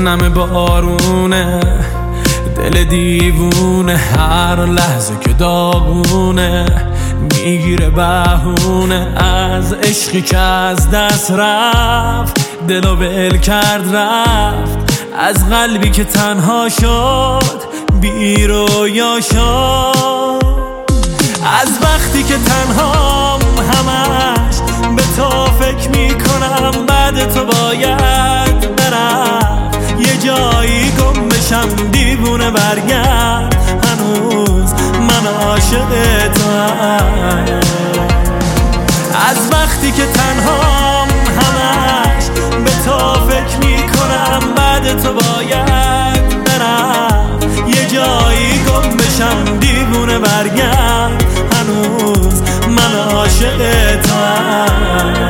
نم بارونه، دل دیوونه هر لحظه که داغونه، میگیره بهونه از عشقی که از دست رفت، دلو ول کرد رفت، از قلبی که تنها شد بی رویا شد. از وقتی که تنهام همش به تو فکر میکنم، بعد تو باید برم یه جایی گم بشم، دیوونه برگرد هنوز من عاشق توام. از وقتی که تنهام همش به تو فکر میکنم، بعد تو باید برم یه جایی گم بشم، دیوونه برگرد هنوز من عاشق توام.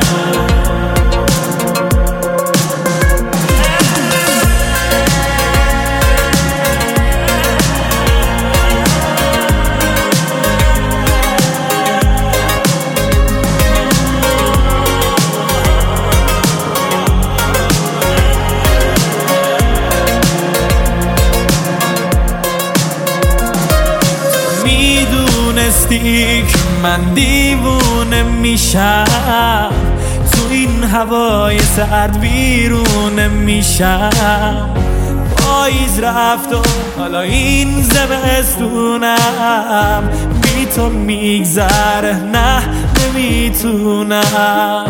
میدونستی که من دیوونه میشم، تو این هوای سرد ویرونه میشم. پاییز رفت و حالا این زمستونم بی تو میگذره، نه نمیتونم.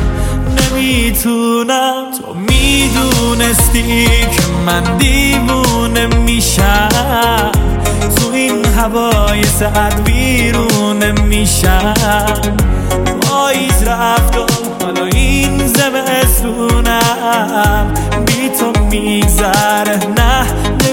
تو میدونستی که من دیوونه میشم، تو این هوای سرد ویرونه میشم. پاییز رفت و حالا این زمستونم بی تو میگذره، نه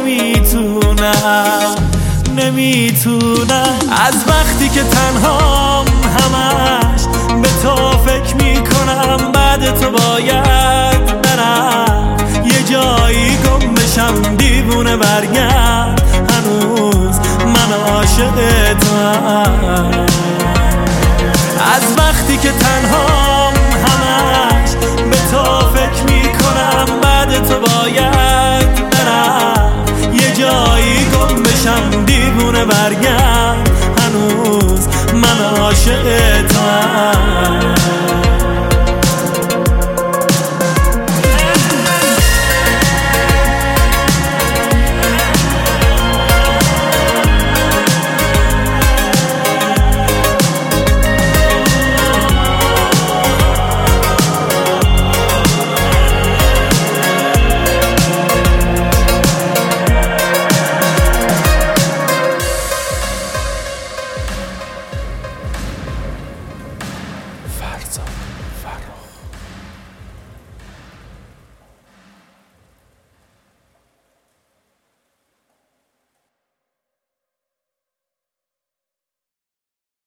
نمیتونم. از وقتی که تنهام همش به تو فکر میکنم، بعد تو باید برم یه جایی گم بشم، دیوونه برگرد هنوز من عاشق توام. از وقتی که تنهام همش به تو فکر میکنم، بعد تو باید برم یه جایی گم بشم، دیوونه برگرد هنوز من عاشق توام.